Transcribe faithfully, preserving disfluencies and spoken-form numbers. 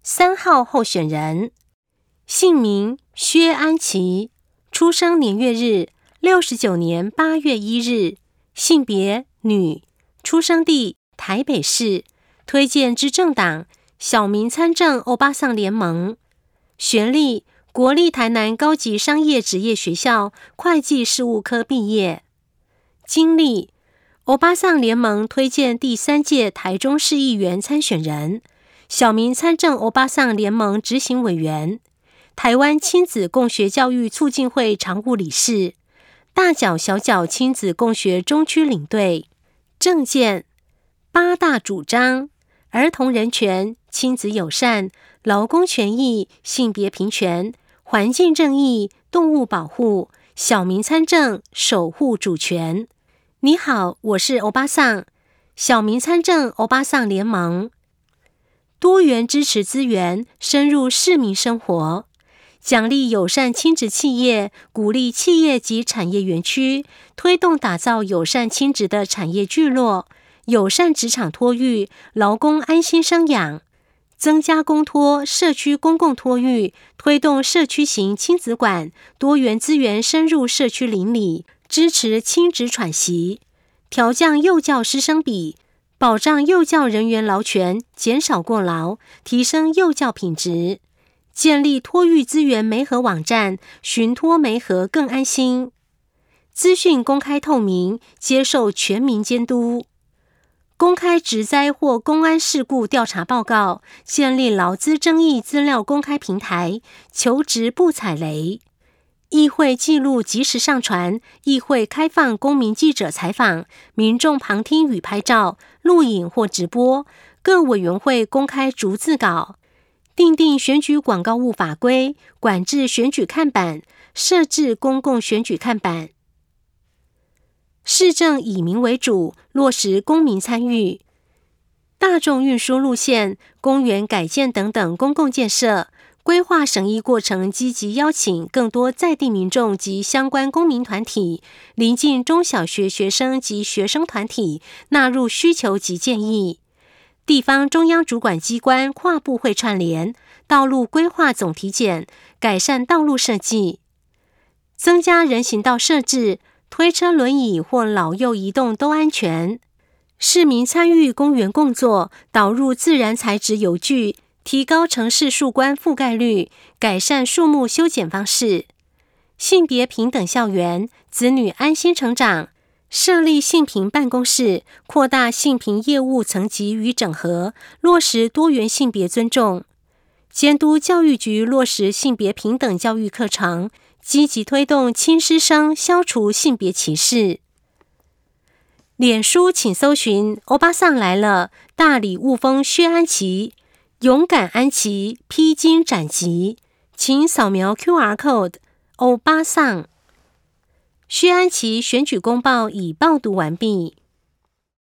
三号候选人，姓名薛安琪，出生年月日六十九年八月一日，性别女，出生地台北市，推荐之政党小民参政欧巴桑联盟，学历国立台南高级商业职业学校会计事务科毕业，经历欧巴桑联盟推荐第三届台中市议员参选人，小民参政欧巴桑联盟执行委员，台湾亲子共学教育促进会常务理事，大脚小脚亲子共学中区领队。政见八大主张：儿童人权、亲子友善、劳工权益、性别平权、环境正义、动物保护、小民参政、守护主权。你好，我是欧巴桑，小民参政欧巴桑联盟。多元支持资源，深入市民生活，奖励友善亲职企业，鼓励企业及产业园区，推动打造友善亲职的产业聚落，友善职场托育，劳工安心生养，增加公托、社区公共托育，推动社区型亲子馆，多元资源深入社区邻里，支持亲职喘息，调降幼教师生比，保障幼教人员劳权，减少过劳，提升幼教品质，建立托育资源媒合网站，寻托媒合更安心，资讯公开透明，接受全民监督，公开职灾或公安事故调查报告，建立劳资争议资料公开平台，求职不踩雷。议会记录及时上传，议会开放公民记者采访，民众旁听与拍照、录影或直播，各委员会公开逐字稿，订定选举广告物法规，管制选举看板，设置公共选举看板。市政以民为主，落实公民参与，大众运输路线、公园改建等等公共建设，规划审议过程积极邀请更多在地民众及相关公民团体、邻近中小学学生及学生团体纳入需求及建议。地方中央主管机关跨部会串联，道路规划总体检，改善道路设计，增加人行道设置，推车轮椅或老幼移动都安全。市民参与公园共作，导入自然材质游具，提高城市树冠覆盖率，改善树木修剪方式。性别平等校园，子女安心成长，设立性平办公室，扩大性平业务层级与整合，落实多元性别尊重。监督教育局落实性别平等教育课程，积极推动亲师生，消除性别歧视。脸书请搜寻欧巴桑来了，大礼物封薛安琪，勇敢安琪，披荆斩棘，请扫描 Q R code 欧巴桑。薛安琪选举公报已报读完毕。